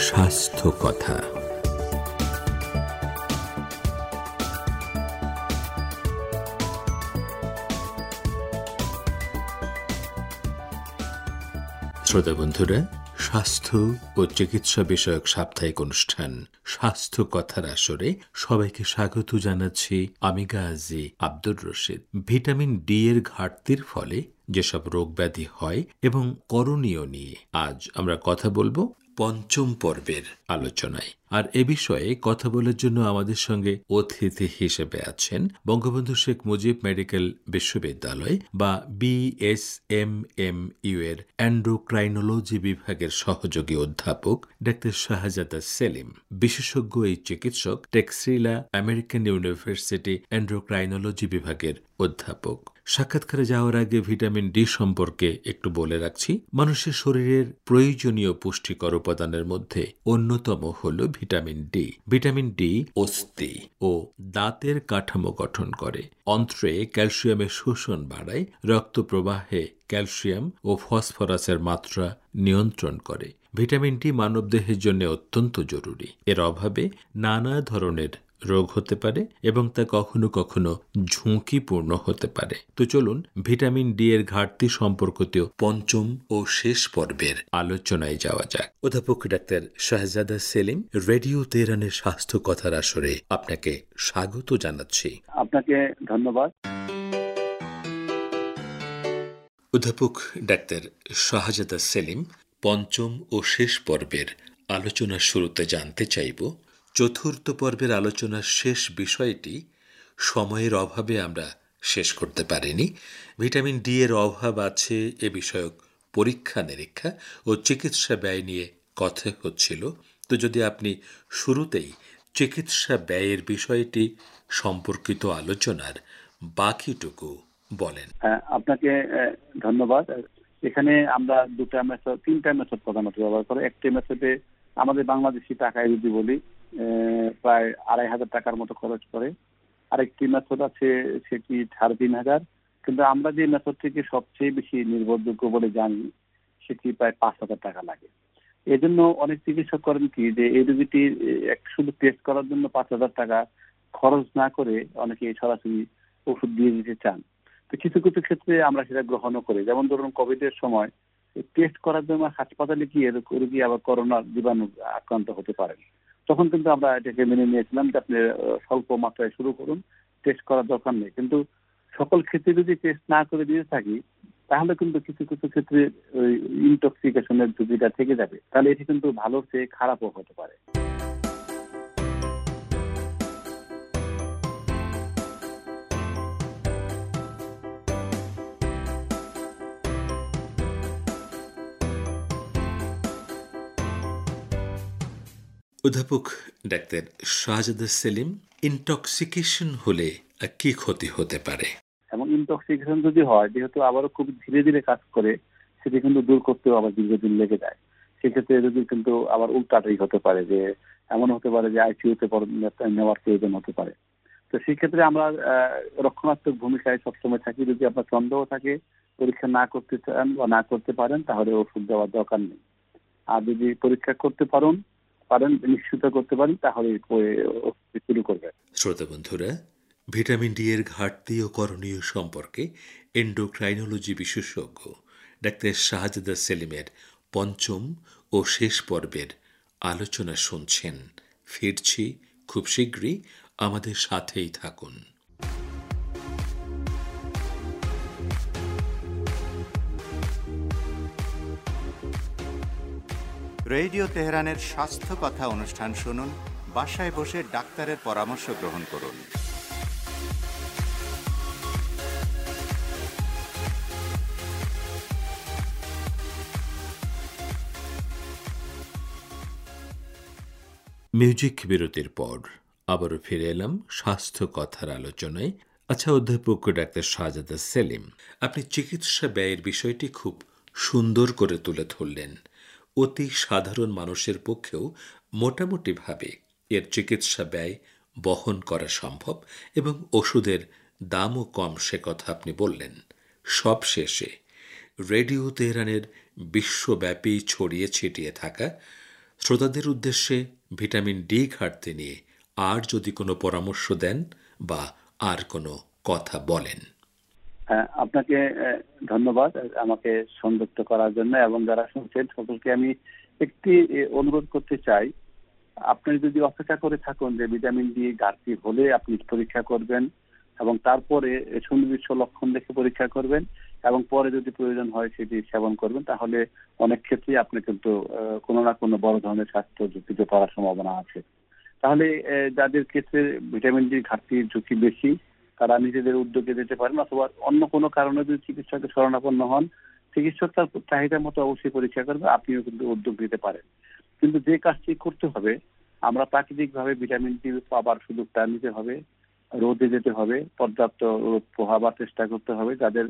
স্বাস্থ্য কথা। শ্রোতা বন্ধুরা, স্বাস্থ্য ও চিকিৎসা বিষয়ক সাপ্তাহিক অনুষ্ঠান স্বাস্থ্য কথার আসরে সবাইকে স্বাগত জানাচ্ছি। আমি গাজী আব্দুর রশিদ। ভিটামিন ডি এর ঘাটতির ফলে যেসব রোগ ব্যাধি হয় এবং করণীয় নিয়ে আজ আমরা কথা বলবো পঞ্চম পর্বের আলোচনায়। আর এ বিষয়ে কথা বলার জন্য আমাদের সঙ্গে অতিথি হিসেবে আছেন বঙ্গবন্ধু শেখ মুজিব মেডিকেল বিশ্ববিদ্যালয় বা BSMMU এর এন্ডোক্রাইনোলজি বিভাগের সহযোগী অধ্যাপক ডাক্তার শাহজাদা সেলিম। বিশেষজ্ঞ এই চিকিৎসক টেক্সিলা আমেরিকান ইউনিভার্সিটি এন্ডোক্রাইনোলজি বিভাগের অধ্যাপক। সাক্ষাৎকারে যাওয়ার আগে ভিটামিন ডি সম্পর্কে একটু বলে রাখছি। মানুষের শরীরের প্রয়োজনীয় পুষ্টিকর উপাদানের মধ্যে অন্যতম হল ভিটামিন ডি। ভিটামিন ডি অস্থি ও দাঁতের কাঠামো গঠন করে, অন্ত্রে ক্যালসিয়ামের শোষণ বাড়ায়, রক্ত প্রবাহে ক্যালসিয়াম ও ফসফরাসের মাত্রা নিয়ন্ত্রণ করে। ভিটামিন ডি মানবদেহের জন্য অত্যন্ত জরুরি। এর অভাবে নানা ধরনের রোগ হতে পারে এবং তা কখনো কখনো ঝুঁকিপূর্ণ হতে পারে। তো চলুন ভিটামিন ডি এর ঘাটতি সম্পর্কিত পঞ্চম ও শেষ পর্বের আলোচনায় যাওয়া যাক। অধ্যাপক ডাক্তার শাহজাদা সেলিম, রেডিও তেহরানের স্বাস্থ্য কথার আসরে আপনাকে স্বাগত জানাচ্ছি। আপনাকে ধন্যবাদ। অধ্যাপক ডাক্তার শাহজাদা সেলিম, পঞ্চম ও শেষ পর্বের আলোচনার শুরুতে জানতে চাইব, চতুর্থ পর্বের আলোচনার শেষ বিষয়টি সময়ের অভাবে আমরা শেষ করতে পারিনি। ভিটামিন ডি এর অভাব আছে এ বিষয়ক পরীক্ষা নিরীক্ষা ও চিকিৎসা ব্যয় নিয়ে কথা হচ্ছিল। তো যদি আপনি শুরুতেই চিকিৎসা ব্যয়ের বিষয়টি সম্পর্কিত আলোচনার বাকিটুকু বলেন। আপনাকে ধন্যবাদ। এখানে আমরা তিনটা মেথড প্রধানত ব্যবহার করি। একটি মেথডে আমাদের বাংলাদেশি টাকায় যদি বলি প্রায় 2,500 টাকার মতো খরচ করে। আরেকটি মেথড আছে, সেটি 3,500। কিন্তু আমরা যে মেথডটিকে সবচেয়ে বেশি নির্ভরযোগ্য বলে জানি সেটি প্রায় 5,000 টাকা লাগে। এজন্য অনেক চিকিৎসক করেন কি, যে এই রোগীটি শুধু টেস্ট করার জন্য 5,000 টাকা খরচ না করে অনেকে সরাসরি ওষুধ দিয়ে দিতে চান। তো কিছু কিছু ক্ষেত্রে আমরা সেটা গ্রহণও করি। যেমন ধরুন কোভিডের সময় টেস্ট করার জন্য হাসপাতালে গিয়ে রোগী আবার করোনার জীবাণু আক্রান্ত হতে পারেন। তখন কিন্তু আমরা এটাকে মেনে নিয়েছিলাম যে আপনি স্বল্প মাত্রায় শুরু করুন, টেস্ট করার দরকার নেই। কিন্তু সকল ক্ষেত্রে যদি টেস্ট না করে দিয়ে থাকি তাহলে কিন্তু কিছু কিছু ক্ষেত্রে ওই ইনটক্সিকেশনের ঝুঁকিটা থেকে যাবে। তাহলে এটি কিন্তু ভালোর চেয়ে খারাপও হতে পারে। অধ্যাপক ডাক্তার শাহজাদা সেলিম, ইনটক্সিকেশন হলে কি ক্ষতি হতে পারে? এবং ইনটক্সিকেশন যদি হয়, যেহেতু আবারও খুব ধীরে ধীরে কাজ করে, সেটি কিন্তু দূর করতেও আবার দীর্ঘদিন লেগে যায়। সেক্ষেত্রে রোগীর কিন্তু আবার উল্টাটাই হতে পারে, যে এমন হতে পারে যে আইসিইউতে নেওয়ার প্রয়োজন হতে পারে। তো সেক্ষেত্রে আমরা রক্ষণাত্মক ভূমিকায় সবসময় থাকি। যদি আপনার সন্দেহ থাকে, পরীক্ষা না করতে চান বা না করতে পারেন, তাহলে ওষুধ দেওয়ার দরকার নেই। আর যদি পরীক্ষা করতে পারেন, নিশ্চিত করতে পারেন, তাহলে শুরু করবেন। শ্রোতা বন্ধুরা, ভিটামিন ডি এর ঘাটতি ও করণীয় সম্পর্কে এন্ডোক্রাইনোলজি বিশেষজ্ঞ ডাক্তার শাহজাদা সেলিমের পঞ্চম ও শেষ পর্বের আলোচনা শুনছেন। ফিরছি খুব শীঘ্রই, আমাদের সাথেই থাকুন। রেডিও তেহরানের স্বাস্থ্য কথা অনুষ্ঠান শুনুন, বাসায় বসে ডাক্তারের পরামর্শ গ্রহণ করুন। মিউজিক বিরতির পর আবারও ফিরে এলাম স্বাস্থ্য কথার আলোচনায়। আচ্ছা অধ্যাপক ডাক্তার শাহজাদা সেলিম, আপনি চিকিৎসা ব্যয়ের বিষয়টি খুব সুন্দর করে তুলে ধরলেন। অতি সাধারণ মানুষের পক্ষেও মোটামুটিভাবে এর চিকিৎসা ব্যয় বহন করা সম্ভব এবং ওষুধের দামও কম, সে কথা আপনি বললেন। সবশেষে রেডিও তেহরানের বিশ্বব্যাপী ছড়িয়ে ছিটিয়ে থাকা শ্রোতাদের উদ্দেশ্যে ভিটামিন ডি ঘাটতি নিয়ে আর যদি কোনো পরামর্শ দেন বা আর কোনো কথা বলেন। আপনাকে ধন্যবাদ আমাকে সংযুক্ত করার জন্য, এবং যারা শুনছেন সকলকে আমি একটি অনুরোধ করতে চাই, আপনি যদি অপেক্ষা করে থাকুন যে ভিটামিন ডি ঘাটতি হলে আপনি পরীক্ষা করবেন এবং তারপরে সুনির্দিষ্ট লক্ষণ দেখে পরীক্ষা করবেন এবং পরে যদি প্রয়োজন হয় সেটি সেবন করবেন, তাহলে অনেক ক্ষেত্রেই আপনি কিন্তু কোনো না কোনো বড় ধরনের স্বাস্থ্য ঝুঁকিতে পড়ার সম্ভাবনা আছে। তাহলে যাদের ক্ষেত্রে ভিটামিন ডি ঘাটতির ঝুঁকি বেশি, তারা নিজেদের উদ্যোগে যেতে পারেন, অথবা অন্য কোনো কারণে যদি চিকিৎসকের শরণাপন্ন হন, চিকিৎসক তার চাহিদা মতো অবশ্যই পরীক্ষা করবে, আপনিও কিন্তু উদ্যোগ নিতে পারেন। কিন্তু যে কাজটি করতে হবে, আমরা প্রাকৃতিকভাবে ভিটামিন ডি পাবার সুযোগটা নিতে হবে, রোদে যেতে হবে, পর্যাপ্ত রোদ পোহাবার চেষ্টা করতে হবে। যাদের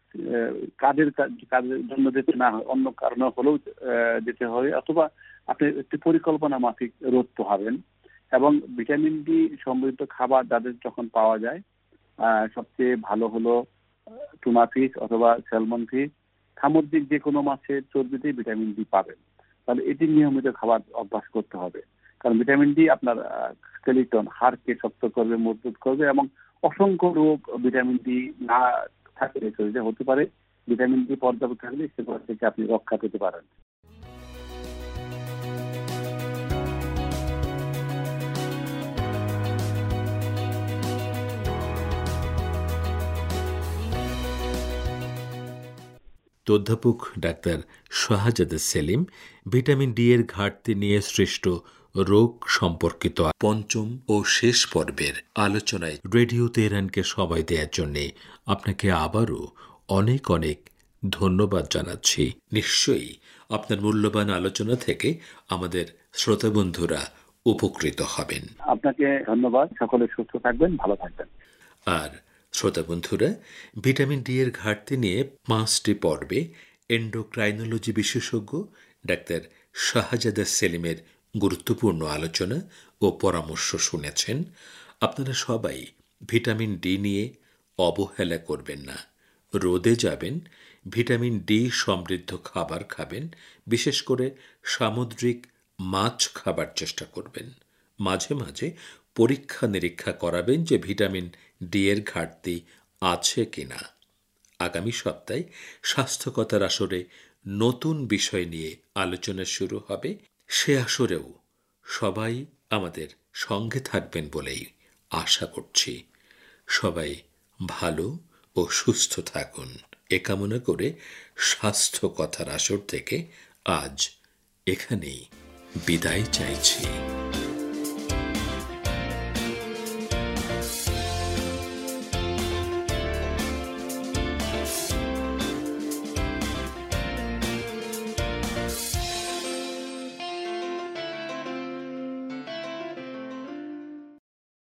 কাজের জন্য যেতে না হয়, অন্য কারণে হলেও যেতে হবে, অথবা আপনি একটি পরিকল্পনা মাফিক রোদ পোহাবেন। এবং ভিটামিন ডি সমৃদ্ধ খাবার যাদের যখন পাওয়া যায়, সবচেয়ে ভালো হলো টুনা ফিশ অথবা স্যালমন ফিশ, সামুদ্রিক যে কোনো মাছের চর্বিতেই ভিটামিন ডি পাবেন। তাহলে এটি নিয়মিত খাবার অভ্যাস করতে হবে, কারণ ভিটামিন ডি আপনার স্কেলিটন, হাড়কে শক্ত করবে, মজবুত করবে, এবং অসংখ্য রোগ ভিটামিন ডি না থাকলে শরীরে হতে পারে। ভিটামিন ডি পর্যাপ্ত থাকলে সেগুলো থেকে আপনি রক্ষা পেতে পারেন। অধ্যাপক ডাক্তার শাহজাদা সেলিম ভিটামিন ডি এর ঘাটতি নিয়ে সৃষ্ট রোগ সম্পর্কিত পঞ্চম ও শেষ পর্বের আলোচনায় রেডিও তেহরানকে সময় দেওয়ার জন্য আপনাকে আবারও অনেক অনেক ধন্যবাদ জানাচ্ছি। নিশ্চয়ই আপনার মূল্যবান আলোচনা থেকে আমাদের শ্রোতা বন্ধুরা উপকৃত হবেন। আপনাকে ধন্যবাদ। সকলে সুস্থ থাকবেন, ভালো থাকবেন। আর শ্রোতা বন্ধুরা, ভিটামিন ডি এর ঘাটতি নিয়ে 5টি পর্বে এন্ডোক্রাইনোলজি বিশেষজ্ঞ ডাক্তার শাহজাদা সেলিমের গুরুত্বপূর্ণ আলোচনা ও পরামর্শ শুনেছেন। আপনারা সবাই ভিটামিন ডি নিয়ে অবহেলা করবেন না, রোদে যাবেন, ভিটামিন ডি সমৃদ্ধ খাবার খাবেন, বিশেষ করে সামুদ্রিক মাছ খাবার চেষ্টা করবেন। মাঝে মাঝে পরীক্ষা নিরীক্ষা করাবেন যে ভিটামিন ডি এর ঘাটতি আছে কিনা। আগামী সপ্তাহে স্বাস্থ্যকতার আসরে নতুন বিষয় নিয়ে আলোচনা শুরু হবে। সে আসরেও সবাই আমাদের সঙ্গে থাকবেন বলেই আশা করছি। সবাই ভালো ও সুস্থ থাকুন এ কামনা করে স্বাস্থ্য কথার আসর থেকে আজ এখানেই বিদায় চাইছি।